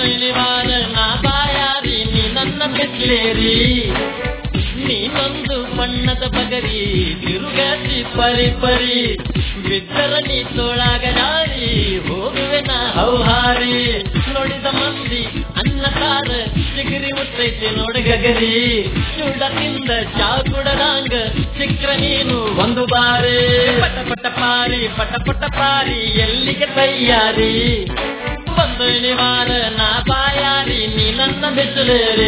ಬಂದೈನಿವಾರ ನಾ ಬಾಯಾರಿ ನೀ ನನ್ನ ಬಿಸ್ಲೇರಿ ನೀನೊಂದು ಬಣ್ಣದ ಬಗರಿ ತಿರುಗಾಸಿ ಪರಿ ಪರಿ ಬಿದ್ದರ ನೀ ತೋಳಾಗ ಜಾರಿ ಹೋಗುವೆ ನಾ ಹೌಹಾರಿ ನೋಡಿದ ಮಂದಿ ಅನ್ನ ಸಾರ ಚಿಗರಿ ಮುತ್ತೈತಿ ನೋಡಗರಿ ಚೂಡದಿಂದ ಚಾ ಕುಡದಂಗ ಸಿಕ್ರ ನೀನು ಒಂದು ಬಾರಿ ಪಟ ಪಟ ಪಾರಿ ಎಲ್ಲಿಗೆ ತಯ್ಯಾರಿ ಬಂದೈನಿವಾರ ನಾ ಬಾಯಾರಿ ನೀ ನನ್ನ ಬಿಸಿಲೇರಿ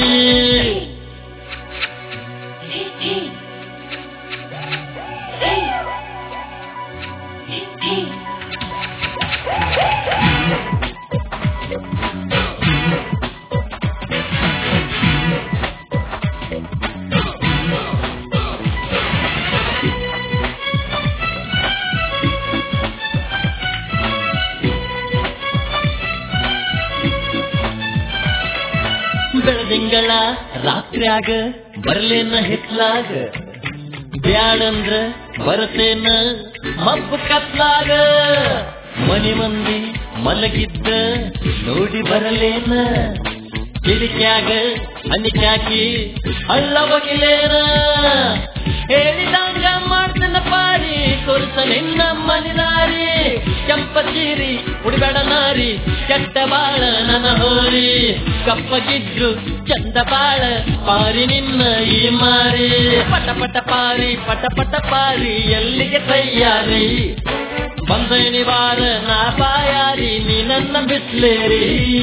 ಬೆಳದಿಂಗಳ ರಾತ್ರಿಯಾಗ ಬರ್ಲೇನ ಹಿತ್ಲಾಗ ಬ್ಯಾಡಂದ್ರ ಬರತೇನ ಮಬ್ಬು ಕತ್ಲಾಗ ಮನಿ ಮಂದಿ ಮಲಗಿದ್ದ ನೋಡಿ ಬರಲೇನ ಕಿಡಿಕ್ಯಾಗ ಅನಿಕ್ಯಾಕಿ ಹಳ್ಳ ಬಗಿಲೇನ ಹೇಳಿದಂಗ ಮಾಡ್ತನ ಪಾರಿ ಕೊರ್ಸ ನಿನ್ನ ಮನಿದಾರಿ ಕೆಂಪಚೀರಿ ಉಡಿಬೇಡ ನಾರಿ ಕೆಟ್ಟ ಬಾಳ ನನ್ನ ಹೋರಿ ಕಪ್ಪಗಿದ್ರು ಚಂದ ಬಾಳ ಪಾರಿ ನಿನ್ನ ಈ ಮಾರಿ ಪಟ ಪಟ ಪಾರಿ ಎಲ್ಲಿಗೆ ತಯ್ಯಾರಿ ಬಂದೈನಿವಾರ ನಾ ಬಾಯಾರಿ ನೀ ನನ್ನ ಬಿಸ್ಲೇರಿ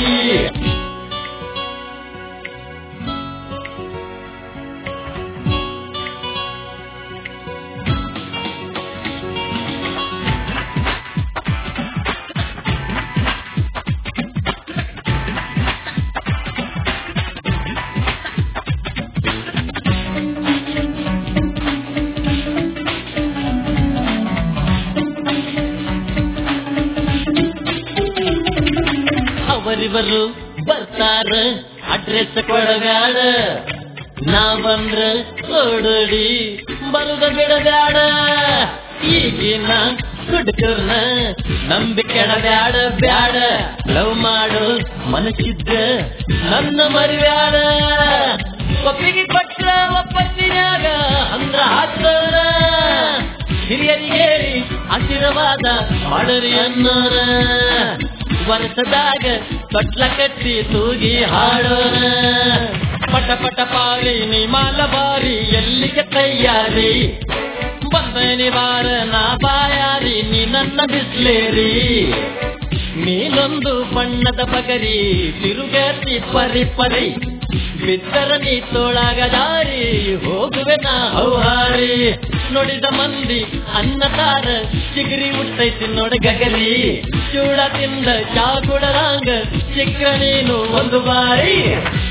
ಅವರಿವರು ಬರ್ತಾರ ಅಡ್ರೆಸ್ ಕೊಡಗಾಡ ನಾ ಬಂದ್ರ ಓಡೋಡಿ ಬರುದ ಬಿಡಬ್ಯಾಡ ಈಗಿನ ಹುಡುಗರ್ನ ನಂಬಿ ಕೆಡಬ್ಯಾಡ ಬ್ಯಾಡ ಲವ್ ಮಾಡು ಮನಸ್ಸಿದ್ದ ನನ್ನ ಮರಿಬ್ಯಾಡ ಒಪ್ಪಿಗೆ ಕೊಟ್ರ ಒಪ್ಪತ್ತಿನಾಗ ಅಂದ್ರ ಹಾಕ್ತವ್ರ ಹಿರಿಯರಿಗೆ ಆಶೀರ್ವಾದ ಮಾಡರಿ ಅನ್ನೋರ ವರ್ಷದಾಗ ತೊಟ್ಲ ಕಟ್ಟಿ ತೂಗಿ ಹಾಡೋರ ಪಟ ಪಾರಿ ನೀ ಮಾಲ ಬಾರಿ ಎಲ್ಲಿಗೆ ತಯ್ಯಾರಿ ಬಂದೈನಿವಾರ ನಾ ಬಾಯಾರಿ ನೀ ನನ್ನ ಬಿಸ್ಲೇರಿ ನೀನೊಂದು ಬಣ್ಣದ ಬಗರಿ ತಿರುಗಾಸಿ ಪರಿ ಪರಿ ಬಿದ್ದರ ನೀ ತೋಳಾಗ ದಾರಿ ಹೋಗುವೆ ನಾ ಹೌಹಾರಿ ನೋಡಿದ ಮಂದಿ ಅನ್ನ ಸಾರ ಚಿಗರಿ ಮುಟ್ಟೈತಿ ನೋಡಗರಿ ಚೂಡ ತಿಂದ ಚಾ ಕುಡದಂಗ ಸಿಕ್ರ ನೀನು ಒಂದು ಬಾರಿ